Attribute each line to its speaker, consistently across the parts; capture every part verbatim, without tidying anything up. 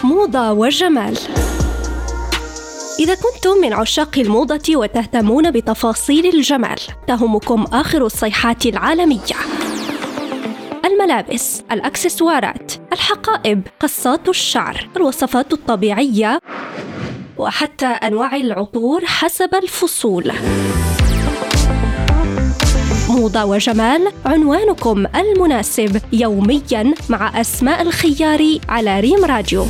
Speaker 1: موضة وجمال. إذا كنتم من عشاق الموضة وتهتمون بتفاصيل الجمال، تهمكم آخر الصيحات العالمية: الملابس، الأكسسوارات، الحقائب، قصات الشعر، الوصفات الطبيعية، وحتى أنواع العطور حسب الفصول. موضة وجمال، عنوانكم المناسب يومياً مع أسماء الخياري على ريم راديو.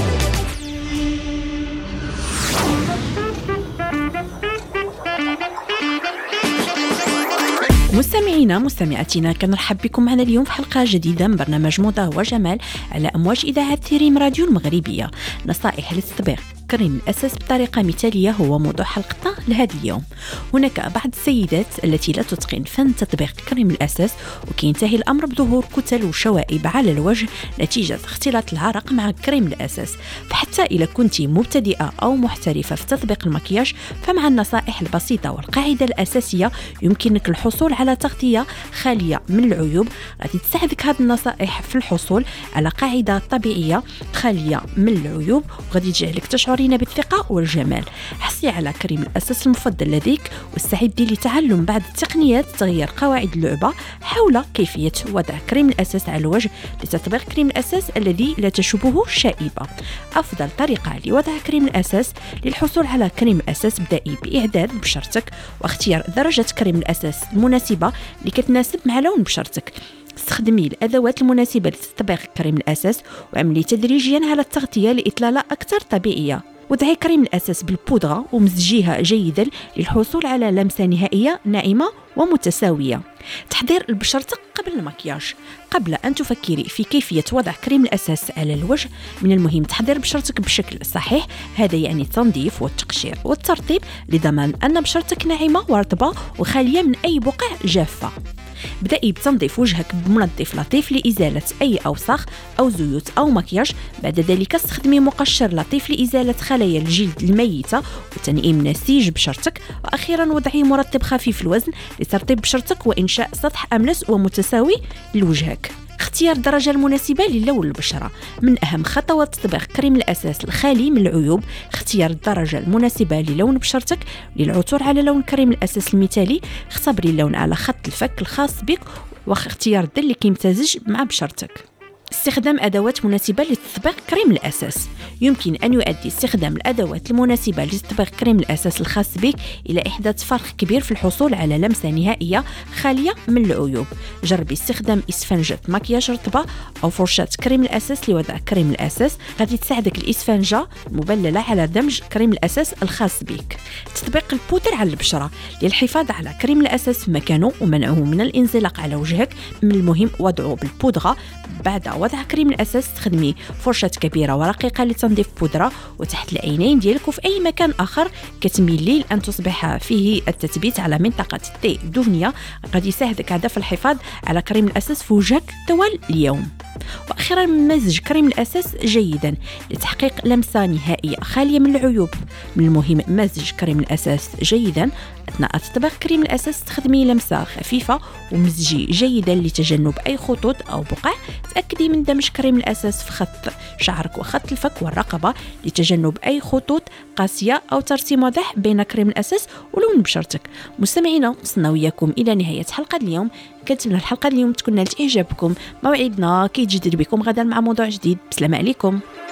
Speaker 2: مستمعينا مستمعاتنا، كنرحب بكم معنا اليوم في حلقة جديدة من برنامج موضة وجمال على أمواج إذاعة ريم راديو المغربية. نصائح للتطبيق كريم الأساس بطريقة مثالية هو موضوع حلقتنا لهذا اليوم. هناك بعض السيدات التي لا تتقن فن تطبيق كريم الأساس، وكينتهي الأمر بظهور كتل وشوائب على الوجه نتيجة اختلاط العرق مع كريم الأساس. فحتى إذا كنت مبتدئة أو محترفة في تطبيق المكياج، فمع النصائح البسيطة والقاعدة الأساسية يمكنك الحصول على تغطية خالية من العيوب. غادي تساعدك هذه النصائح في الحصول على قاعدة طبيعية خالية من العيوب، وغادي تجعلك تشعرين بالثقة والجمال. حصلي على كريم الأساس المفضل لديك واستعدي لتعلم بعض التقنيات تغيير قواعد اللعبة حول كيفية وضع كريم الأساس على الوجه لتطبيق كريم الأساس الذي لا تشوبه شائبة. أفضل طريقة لوضع كريم الأساس للحصول على كريم الأساس، ابدأي بإعداد بشرتك واختيار درجة كريم الأساس المناسبة اللي كتناسب مع لون بشرتك. استخدمي الأدوات المناسبة لتطبيق كريم الأساس وعملي تدريجيا على التغطية لإطلالة أكثر طبيعية. وضعي كريم الأساس بالبودرة ومزجيها جيدا للحصول على لمسة نهائية ناعمة ومتساوية. تحضير البشرتك قبل المكياج. قبل أن تفكري في كيفية وضع كريم الأساس على الوجه، من المهم تحضير بشرتك بشكل صحيح. هذا يعني التنظيف والتقشير والترطيب لضمان أن بشرتك ناعمة ورطبة وخالية من أي بقع جافة. بدأي بتنظيف وجهك بمنظف لطيف لإزالة أي أوساخ أو زيوت أو مكياج. بعد ذلك استخدمي مقشر لطيف لإزالة خلايا الجلد الميتة وتنعيم نسيج بشرتك. وأخيرا وضعي مرطب خفيف الوزن لترطيب بشرتك وإنشاء سطح أملس ومتساوي لوجهك. اختيار الدرجة المناسبة للون البشرة. من أهم خطوات تطبيق كريم الأساس الخالي من العيوب اختيار الدرجة المناسبة للون بشرتك. للعثور على لون كريم الأساس المثالي، اختبري اللون على خط الفك الخاص بك واختيار الظل اللي كيمتزج مع بشرتك. استخدام أدوات مناسبة لتطبيق كريم الأساس. يمكن أن يؤدي استخدام الأدوات المناسبة لتطبيق كريم الأساس الخاص بك إلى إحداث فرق كبير في الحصول على لمسة نهائية خالية من العيوب. جربي استخدام إسفنجة مكياج رطبة أو فرشاة كريم الأساس لوضع كريم الأساس. غادي تساعدك الإسفنجة المبللة على دمج كريم الأساس الخاص بك. تطبيق البودر على البشرة. للحفاظ على كريم الأساس في مكانه ومنعه من الانزلاق على وجهك، من المهم وضعه بالبودرة. بعد وضع كريم الأساس استخدمي فرشاة كبيرة ورقيقة لتنظيف بودرة وتحت العينين ديالك وفي أي مكان آخر كتميلي لأن تصبح فيه التثبيت على منطقة التي الدهنية. قد يساعدك هذا في الحفاظ على كريم الأساس في وجهك طوال اليوم. وأخيرا مزج كريم الأساس جيدا لتحقيق لمسة نهائية خالية من العيوب. من المهم مزج كريم الأساس جيدا. أثناء تطبيق كريم الأساس استخدمي لمسة خفيفة ومزجي جيدا لتجنب أي خطوط أو بقع. تأكدي من دمج كريم الأساس في خط شعرك وخط الفك والرقبة لتجنب أي خطوط قاسية أو ترسيم واضح بين كريم الأساس ولون بشرتك. مستمعينا، وصلنا وياكم إلى نهاية حلقة اليوم. كنتمنى الحلقة اليوم تكون نالت إعجابكم. موعدنا كيتجدد بكم غدا مع موضوع جديد. بسلام عليكم.